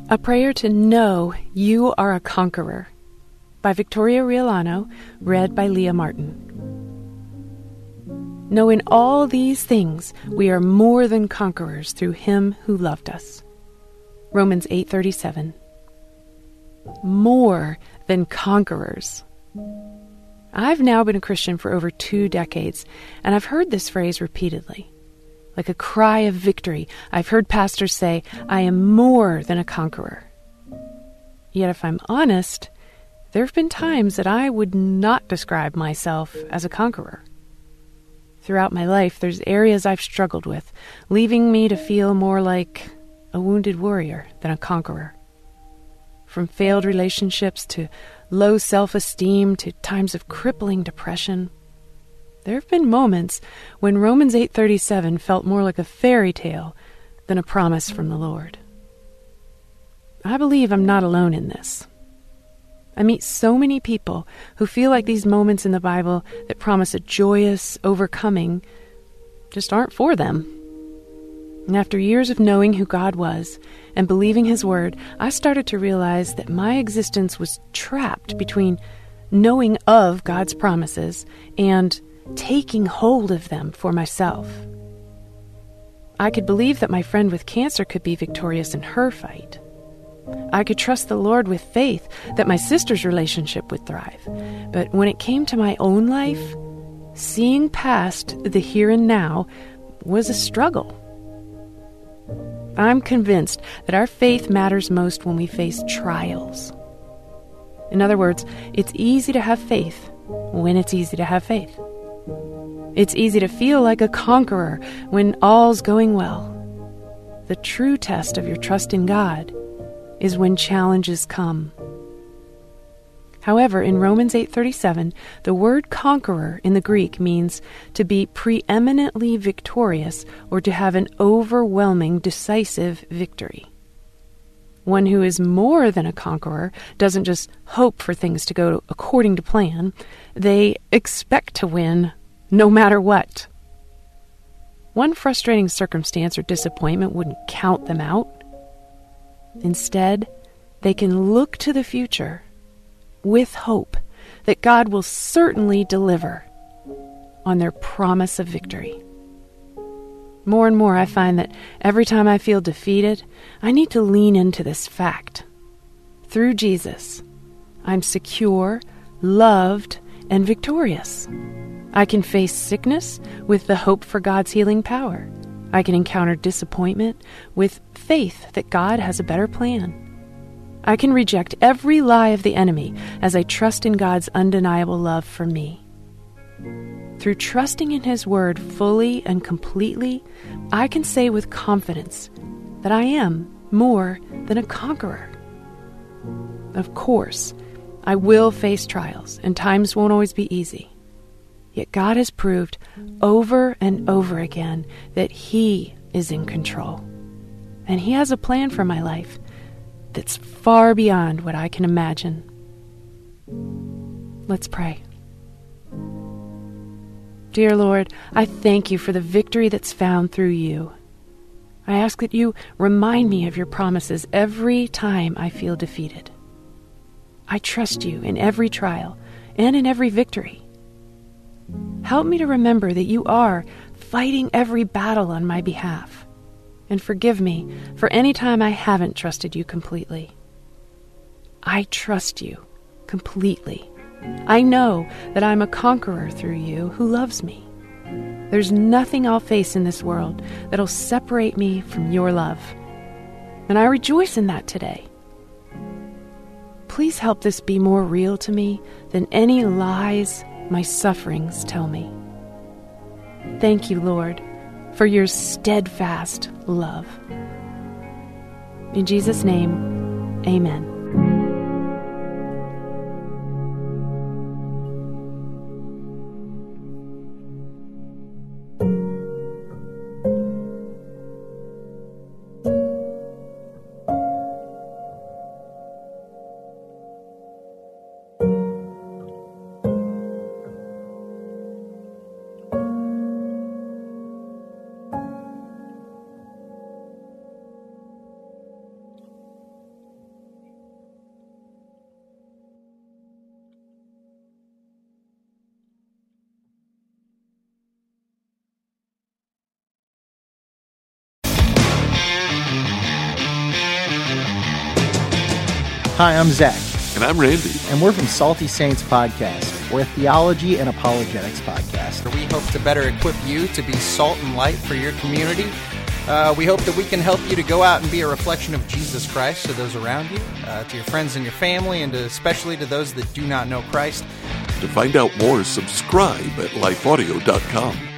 A Prayer to Know You Are a Conqueror by Victoria Riolano, read by Leah Martin. Know in all these things we are more than conquerors through Him who loved us. Romans 8:37. More than conquerors. I've now been a Christian for over 2 decades, and I've heard this phrase repeatedly. Like a cry of victory, I've heard pastors say, I am more than a conqueror. Yet if I'm honest, there have been times that I would not describe myself as a conqueror. Throughout my life, there's areas I've struggled with, leaving me to feel more like a wounded warrior than a conqueror. From failed relationships to low self-esteem to times of crippling depression, there have been moments when Romans 8:37 felt more like a fairy tale than a promise from the Lord. I believe I'm not alone in this. I meet so many people who feel like these moments in the Bible that promise a joyous overcoming just aren't for them. And after years of knowing who God was and believing His Word, I started to realize that my existence was trapped between knowing of God's promises and taking hold of them for myself. I could believe that my friend with cancer could be victorious in her fight. I could trust the Lord with faith that my sister's relationship would thrive. But when it came to my own life, seeing past the here and now was a struggle. I'm convinced that our faith matters most when we face trials. In other words, it's easy to have faith when it's easy to have faith. It's easy to feel like a conqueror when all's going well. The true test of your trust in God is when challenges come. However, in Romans 8:37, the word conqueror in the Greek means to be preeminently victorious or to have an overwhelming, decisive victory. One who is more than a conqueror doesn't just hope for things to go according to plan. They expect to win no matter what. One frustrating circumstance or disappointment wouldn't count them out. Instead, they can look to the future with hope that God will certainly deliver on their promise of victory. More and more, I find that every time I feel defeated, I need to lean into this fact. Through Jesus, I'm secure, loved, and victorious. I can face sickness with the hope for God's healing power. I can encounter disappointment with faith that God has a better plan. I can reject every lie of the enemy as I trust in God's undeniable love for me. Through trusting in His Word fully and completely, I can say with confidence that I am more than a conqueror. Of course, I will face trials, and times won't always be easy. Yet God has proved over and over again that He is in control. And He has a plan for my life that's far beyond what I can imagine. Let's pray. Dear Lord, I thank You for the victory that's found through You. I ask that You remind me of Your promises every time I feel defeated. I trust You in every trial and in every victory. Help me to remember that You are fighting every battle on my behalf, and forgive me for any time I haven't trusted You completely. I trust You completely. I know that I'm a conqueror through You who loves me. There's nothing I'll face in this world that'll separate me from Your love, and I rejoice in that today. Please help this be more real to me than any lies my sufferings tell me. Thank You, Lord, for Your steadfast love. In Jesus' name, amen. Hi, I'm Zach. And I'm Randy. And we're from Salty Saints Podcast. We're a theology and apologetics podcast. We hope to better equip you to be salt and light for your community. We hope that we can help you to go out and be a reflection of Jesus Christ to those around you, to your friends and your family, and especially to those that do not know Christ. To find out more, subscribe at lifeaudio.com.